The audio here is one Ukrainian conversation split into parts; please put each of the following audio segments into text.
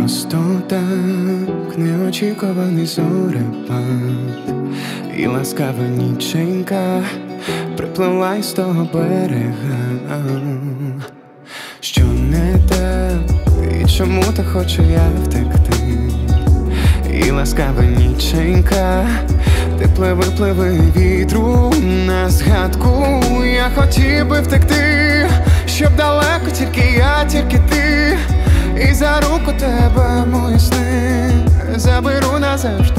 просто так, неочікуваний зорепад, і ласкава ніченька припливла із того берега. Що не так, і чому так хочу я втекти? І ласкава ніченька, ти пливи вітру на згадку. Я хотів би втекти, щоб далеко тільки я, тільки ти. І за руку тебе мої сни заберу назавжди.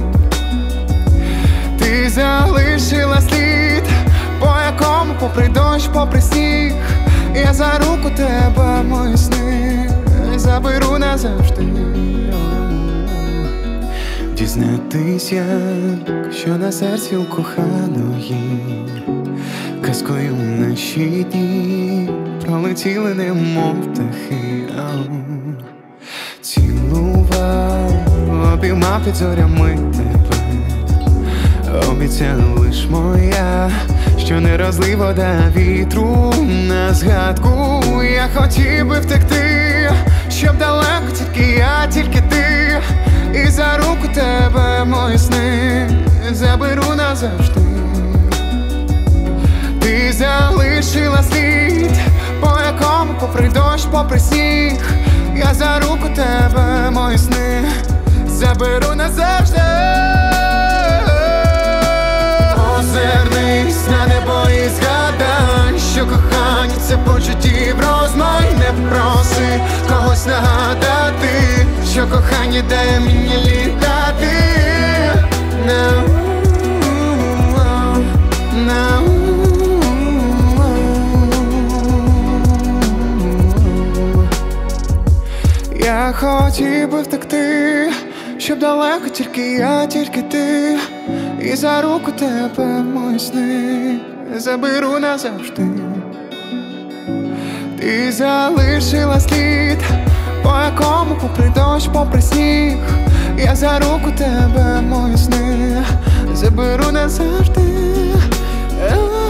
Ти залишила слід, по якому попри дощ, попри сніг. Я за руку тебе мої сни заберу назавжди. Дізнатись, як що на серці у коханої, казкою наші дні пролетіли, немов птахи. Цілував, обіймав під зорями тебе, обіцяла лиш моя, що не розлий вода вітру на згадку. Я хотів би втекти, щоб далеко тільки я, тільки ти. І за руку тебе мої сни заберу назавжди. Ти залишила слід, по якому попри дощ, попри сніг. Я за руку тебе мої сни заберу назавжди. Озирнись на небо і згадай, що кохання це почуттів розмай. Не проси когось нагадати, що кохання дає мені літати. Я хотів би втекти, щоб далеко тільки я, тільки ти. І за руку тебе мої сни заберу назавжди. Ти залишила слід, по якому попри дощ, попри сніг. Я за руку тебе мої сни заберу назавжди.